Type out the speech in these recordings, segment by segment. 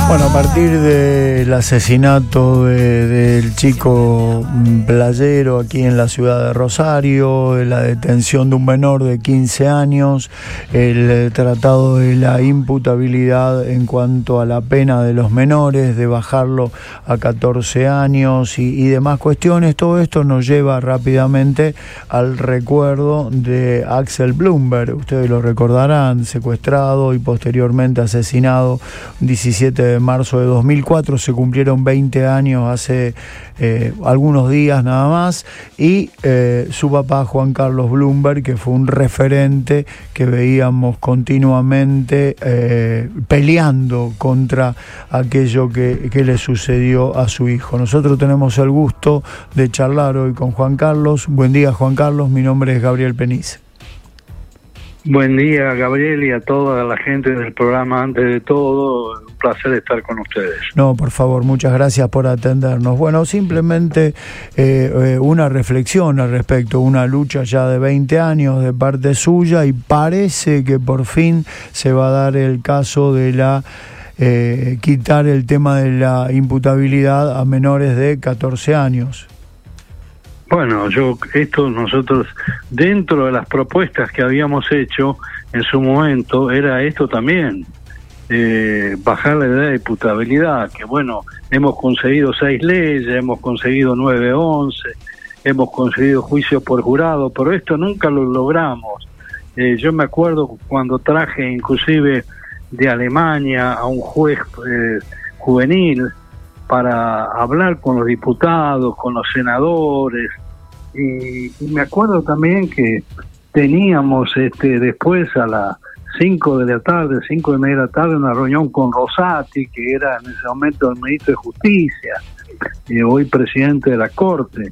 Bueno, a partir del asesinato del chico playero aquí en la ciudad de Rosario, la detención de un menor de 15 años, el tratado de la imputabilidad en cuanto a la pena de los menores, de bajarlo a 14 años y demás cuestiones, todo esto nos lleva rápidamente al recuerdo de Axel Blumberg. Ustedes lo recordarán, secuestrado y posteriormente asesinado 17 de marzo de 2004, se cumplieron 20 años hace algunos días nada más, y su papá Juan Carlos Blumberg, que fue un referente que veíamos continuamente peleando contra aquello que le sucedió a su hijo. Nosotros tenemos el gusto de charlar hoy con Juan Carlos. Buen día, Juan Carlos, mi nombre es Gabriel Penice. Buen día, Gabriel, y a toda la gente del programa. Antes de todo, un placer estar con ustedes. No, por favor, muchas gracias por atendernos. Bueno, simplemente una reflexión al respecto, una lucha ya de 20 años de parte suya, y parece que por fin se va a dar el caso de la quitar el tema de la imputabilidad a menores de 14 años. Bueno, nosotros, dentro de las propuestas que habíamos hecho en su momento, era esto también, bajar la edad de imputabilidad, que bueno, hemos conseguido 6 leyes, hemos conseguido 9, 11, hemos conseguido juicios por jurado, pero esto nunca lo logramos. Yo me acuerdo cuando traje inclusive de Alemania a un juez juvenil para hablar con los diputados, con los senadores, y me acuerdo también que teníamos después a las 5 de la tarde, 5:30 de la tarde, una reunión con Rosati, que era en ese momento el ministro de Justicia, hoy presidente de la Corte,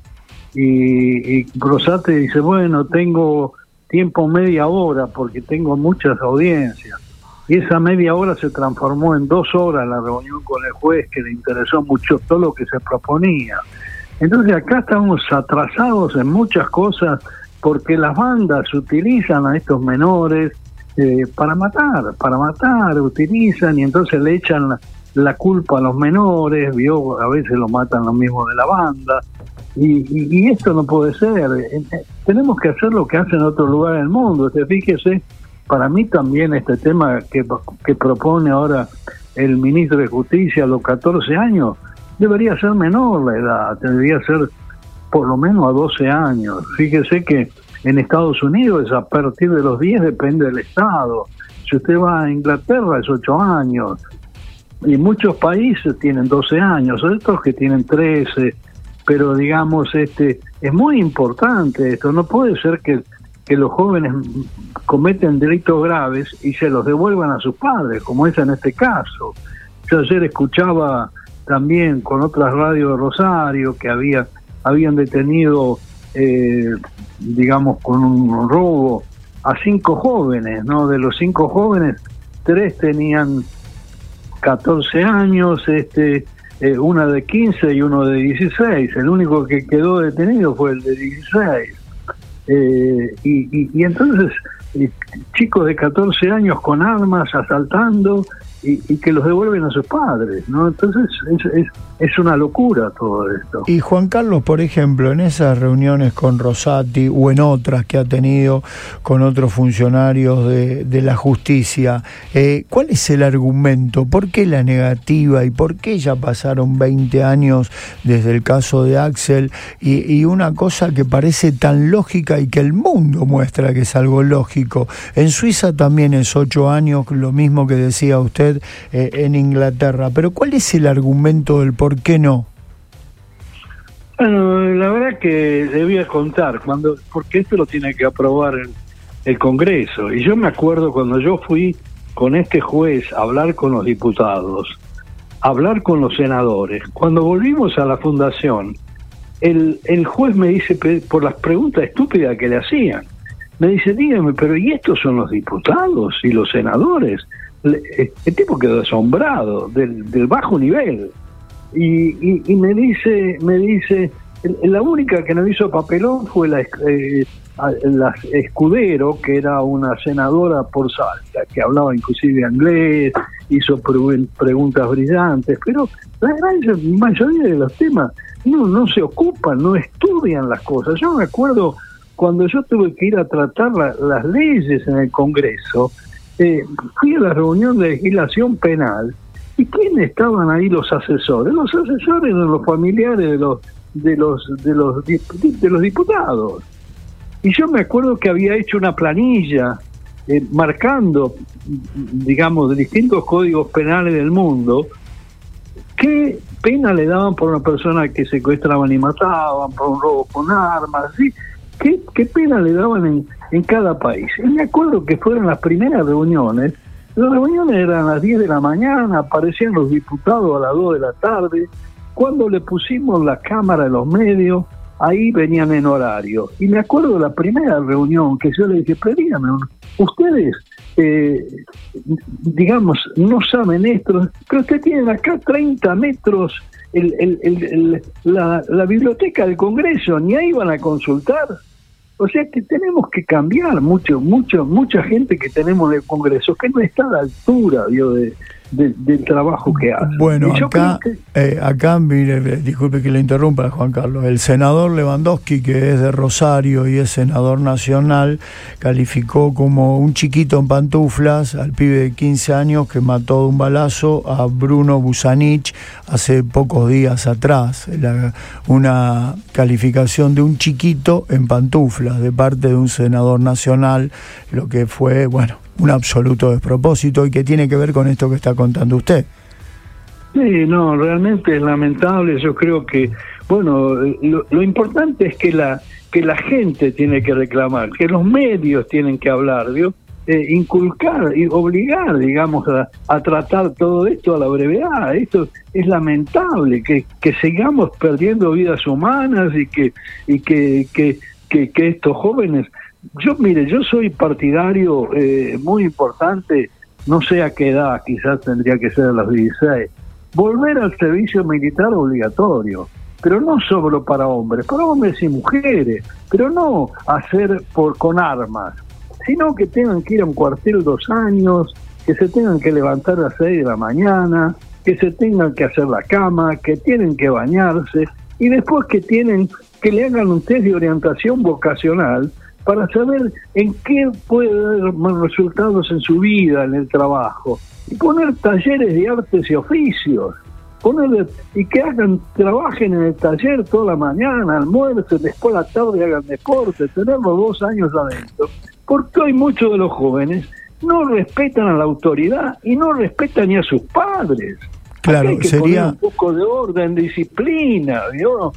y Rosati dice, bueno, tengo tiempo media hora porque tengo muchas audiencias. Y esa media hora se transformó en 2 horas la reunión con el juez, que le interesó mucho todo lo que se proponía. Entonces acá estamos atrasados en muchas cosas porque las bandas utilizan a estos menores para matar, utilizan, y entonces le echan la culpa a los menores, a veces lo matan los mismos de la banda, y esto no puede ser. Tenemos que hacer lo que hacen en otros lugares del mundo. Fíjese, para mí también este tema que propone ahora el ministro de Justicia, a los 14 años, debería ser menor la edad, debería ser por lo menos a 12 años. Fíjese que en Estados Unidos es a partir de los 10, depende del estado. Si usted va a Inglaterra es 8 años, y muchos países tienen 12 años, otros que tienen 13, pero digamos, es muy importante esto. No puede ser que los jóvenes cometen delitos graves y se los devuelvan a sus padres, como es en este caso. Yo ayer escuchaba también con otras radios de Rosario que habían detenido, digamos, con un robo a 5 jóvenes, ¿no? De los 5 jóvenes, 3 tenían 14 años, una de 15 y uno de 16. El único que quedó detenido fue el de 16. Y entonces chicos de 14 años con armas asaltando y que los devuelven a sus padres, ¿no? Entonces es una locura todo esto. Y Juan Carlos, por ejemplo, en esas reuniones con Rosati o en otras que ha tenido con otros funcionarios de la justicia, ¿cuál es el argumento? ¿Por qué la negativa? ¿Y por qué ya pasaron 20 años desde el caso de Axel? Y una cosa que parece tan lógica y que el mundo muestra que es algo lógico. En Suiza también es 8 años, lo mismo que decía usted en Inglaterra. Pero ¿cuál es el argumento del por qué no? Bueno, la verdad que debía contar, porque esto lo tiene que aprobar el Congreso. Y yo me acuerdo cuando yo fui con este juez a hablar con los diputados, a hablar con los senadores, cuando volvimos a la fundación, el juez me dice, por las preguntas estúpidas que le hacían, me dice, dígame, pero ¿y estos son los diputados y los senadores? El tipo quedó asombrado del bajo nivel. Y me dice, la única que no hizo papelón fue Escudero, que era una senadora por Salta, que hablaba inclusive inglés, hizo preguntas brillantes, pero la gran mayoría de los temas no se ocupan, no estudian las cosas. Yo me acuerdo cuando yo tuve que ir a tratar las leyes en el Congreso, fui a la reunión de legislación penal, ¿y quiénes estaban ahí los asesores? Los asesores eran los familiares de los diputados. Y yo me acuerdo que había hecho una planilla marcando, digamos, de distintos códigos penales del mundo, qué pena le daban por una persona que secuestraban y mataban, por un robo con armas, ¿sí? ¿Qué pena le daban en cada país? Y me acuerdo que fueron las primeras reuniones. Las reuniones eran a las 10 de la mañana, aparecían los diputados a las 2 de la tarde. Cuando le pusimos la cámara en los medios, ahí venían en horario. Y me acuerdo de la primera reunión que yo le dije, pero díganme, ustedes, digamos, no saben esto, pero ustedes tienen acá 30 metros la biblioteca del Congreso, ni ahí van a consultar. O sea que tenemos que cambiar mucha gente que tenemos en el Congreso, que no está a la altura, del trabajo que hace. Bueno, acá, mire, disculpe que le interrumpa, Juan Carlos, el senador Lewandowski, que es de Rosario y es senador nacional, calificó como un chiquito en pantuflas al pibe de 15 años que mató de un balazo a Bruno Busanich hace pocos días atrás. Una calificación de un chiquito en pantuflas de parte de un senador nacional, lo que fue, bueno, un absoluto despropósito y que tiene que ver con esto que está contando usted. Sí, no, realmente es lamentable. Yo creo que, bueno, lo importante es que la gente tiene que reclamar, que los medios tienen que hablar, ¿vio? Inculcar y obligar, digamos, a tratar todo esto a la brevedad. Esto es lamentable, que sigamos perdiendo vidas humanas y que estos jóvenes... Mire, yo soy partidario muy importante, no sé a qué edad, quizás tendría que ser a los 16, volver al servicio militar obligatorio, pero no solo para hombres y mujeres, pero no hacer con armas, sino que tengan que ir a un cuartel 2 años, que se tengan que levantar a las 6 de la mañana, que se tengan que hacer la cama, que tienen que bañarse, y después que le hagan un test de orientación vocacional, para saber en qué puede dar más resultados en su vida, en el trabajo, y poner talleres de artes y oficios, y que trabajen en el taller toda la mañana, almuercen, después a la tarde hagan deporte, tenerlos 2 años adentro, porque hoy muchos de los jóvenes no respetan a la autoridad y no respetan ni a sus padres. Claro, hay que sería poner un poco de orden, disciplina, ¿no?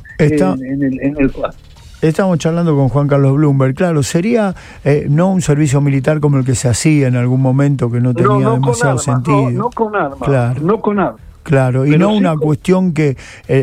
En el Estamos charlando con Juan Carlos Bloomberg. Claro, sería no un servicio militar como el que se hacía en algún momento, que no tenía demasiado sentido. No con armas, claro. No con armas. Claro, y pero no sí, una cuestión que,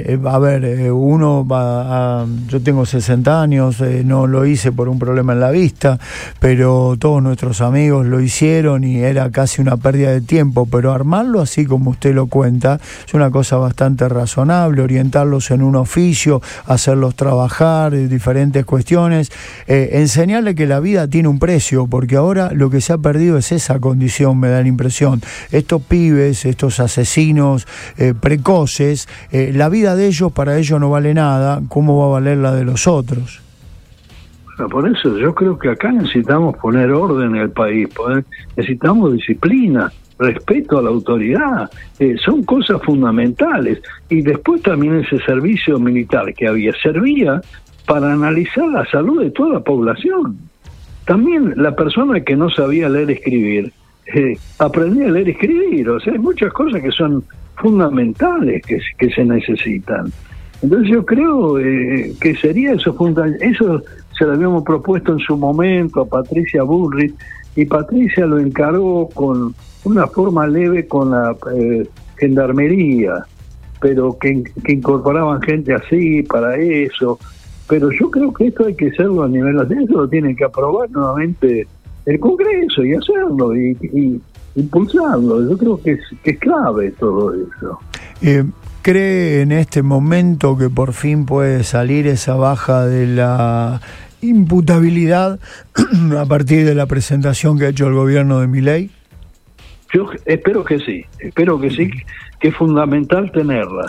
uno va yo tengo 60 años, no lo hice por un problema en la vista, pero todos nuestros amigos lo hicieron y era casi una pérdida de tiempo, pero armarlo así como usted lo cuenta es una cosa bastante razonable, orientarlos en un oficio, hacerlos trabajar, diferentes cuestiones, enseñarle que la vida tiene un precio, porque ahora lo que se ha perdido es esa condición, me da la impresión. Estos pibes, estos asesinos precoces, la vida de ellos para ellos no vale nada, ¿cómo va a valer la de los otros? Por eso yo creo que acá necesitamos poner orden en el país, necesitamos disciplina, respeto a la autoridad, son cosas fundamentales. Y después también ese servicio militar que servía para analizar la salud de toda la población. También la persona que no sabía leer y escribir, aprendía a leer y escribir. O sea, hay muchas cosas que son fundamentales que se necesitan. Entonces yo creo que sería eso se lo habíamos propuesto en su momento a Patricia Bullrich, y Patricia lo encargó con una forma leve con la gendarmería, pero que incorporaban gente así para eso. Pero yo creo que esto hay que hacerlo a nivel de eso, lo tienen que aprobar nuevamente el Congreso y hacerlo y impulsarlo. Yo creo que es clave todo eso. ¿Cree en este momento que por fin puede salir esa baja de la imputabilidad a partir de la presentación que ha hecho el gobierno de Milei? Yo espero que sí, que es fundamental tenerla.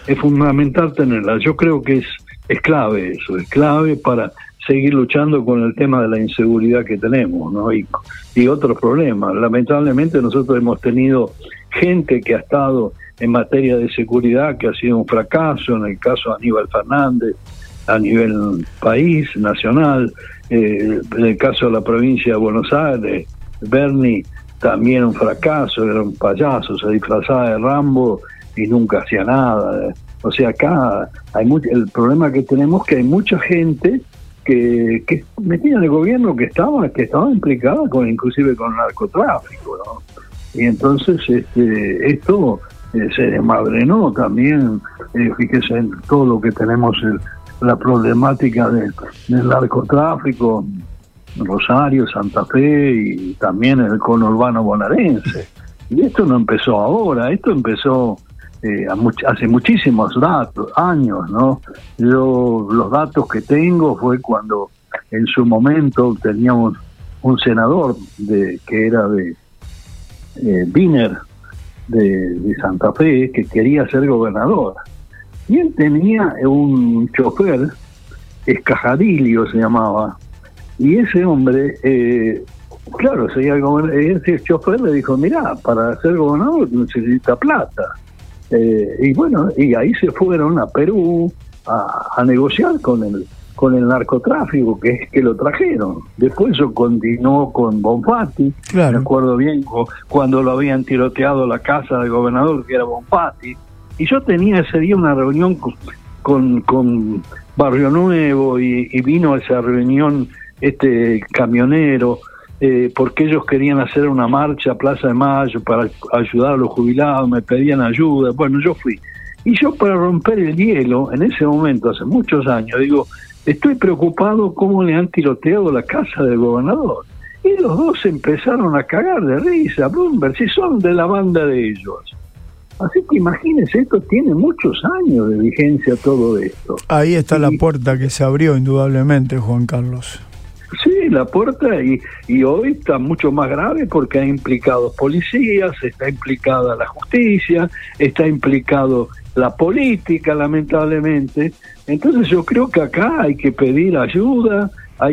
Yo creo que es clave eso, es clave para seguir luchando con el tema de la inseguridad que tenemos, ¿no? Y otros problemas. Lamentablemente nosotros hemos tenido gente que ha estado en materia de seguridad que ha sido un fracaso, en el caso de Aníbal Fernández, a nivel país, nacional, en el caso de la provincia de Buenos Aires, Bernie, también un fracaso, era un payaso, se disfrazaba de Rambo y nunca hacía nada. O sea, acá el problema que tenemos es que hay mucha gente que metida en el gobierno que estaba implicada inclusive con el narcotráfico, ¿no? Y entonces esto se desmadrenó también, fíjese en todo lo que tenemos, la problemática del narcotráfico, Rosario, Santa Fe y también el conurbano bonaerense. Y esto no empezó ahora, esto empezó hace muchísimos años, ¿no? Yo los datos que tengo fue cuando en su momento teníamos un senador que era de Wiener, de Santa Fe, que quería ser gobernador. Y él tenía un chofer, Escajadillo se llamaba, y ese hombre, claro, ese chofer le dijo, mirá, para ser gobernador necesita plata. Y bueno, y ahí se fueron a Perú a negociar con el narcotráfico, que lo trajeron. Después eso continuó con Bonfatti, claro. Me acuerdo bien cuando lo habían tiroteado la casa del gobernador, que era Bonfatti. Y yo tenía ese día una reunión con Barrio Nuevo y vino a esa reunión camionero, porque ellos querían hacer una marcha a Plaza de Mayo para ayudar a los jubilados, me pedían ayuda. Bueno, yo fui. Y yo, para romper el hielo, en ese momento, hace muchos años, digo, estoy preocupado cómo le han tiroteado la casa del gobernador. Y los dos empezaron a cagar de risa, Bloomberg, si son de la banda de ellos. Así que imagínense, esto tiene muchos años de vigencia, todo esto. Ahí está la puerta que se abrió, indudablemente, Juan Carlos. Sí, la puerta, y hoy está mucho más grave porque ha implicado policías, está implicada la justicia, está implicado la política, lamentablemente. Entonces yo creo que acá hay que pedir ayuda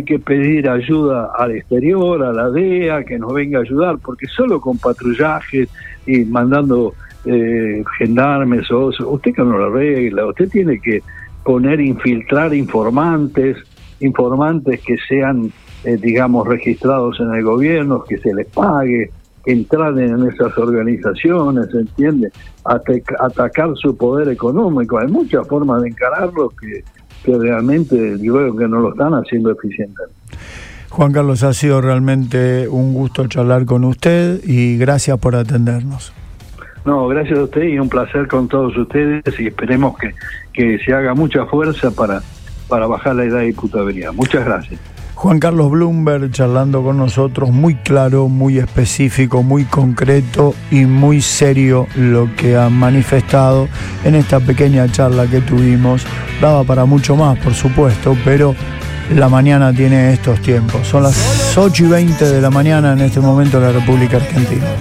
al exterior, a la DEA, que nos venga a ayudar, porque solo con patrullajes y mandando gendarmes, usted que no lo arregla, usted tiene que infiltrar informantes que sean, digamos, registrados en el gobierno, que se les pague, que entrar en esas organizaciones, ¿entiende? Atacar su poder económico. Hay muchas formas de encararlo que realmente yo creo que no lo están haciendo eficientemente. Juan Carlos, ha sido realmente un gusto charlar con usted y gracias por atendernos. No, gracias a usted y un placer con todos ustedes, y esperemos que se haga mucha fuerza para bajar la edad de imputabilidad. Muchas gracias. Juan Carlos Bloomberg charlando con nosotros, muy claro, muy específico, muy concreto y muy serio lo que han manifestado en esta pequeña charla que tuvimos. Daba para mucho más, por supuesto, pero la mañana tiene estos tiempos. Son las 8:20 de la mañana en este momento en la República Argentina.